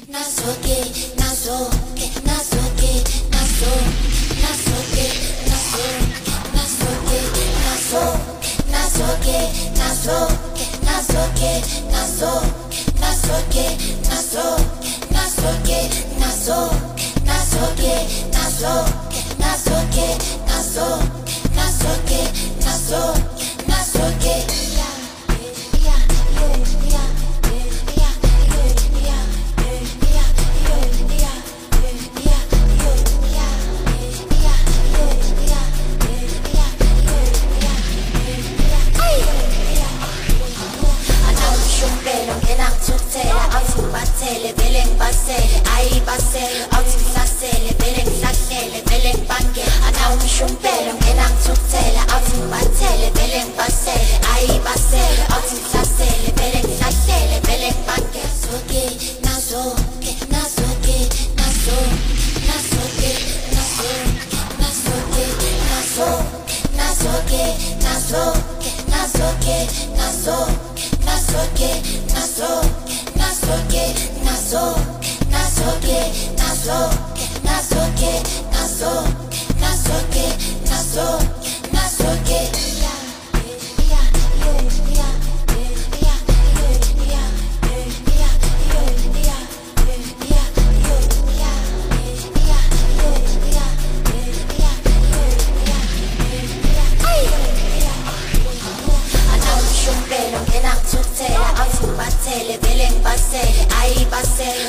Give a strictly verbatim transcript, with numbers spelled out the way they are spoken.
nasoke, nasoke, nasoke, naso, nasoke, naso, nasoke, naso, nasoke, nasoke, nasoke, naso, nasoke, naso, nasoke, naso, nasoke, naso, nasoke, naso, nasoke, naso, nasoke, yeah, yeah, yeah, yeah. Batele, vele ngibasele, ayibasele, awuthi ngihlasele, vele ngihlahlele, vele ngibange. Ana ungishumpele, ngena ngithukuthela, awuthi ngibathele, vele ngibasele, ayibasele, awuthi ngihlasele, vele ngihlahlele, vele ngibange. Nasoke, nasoke, nasoke, naso, nasoke, naso, nasoke, naso, nasoke, nasoke, nasoke, naso, nasoke, naso. Nasoke, naso, nasoke, naso, nasoke, naso, nasoke, naso, nasoke, yeah, yeah, yeah, yeah, yeah, yeah, yeah, yeah, Batele, vele ngibasele, ayibasele,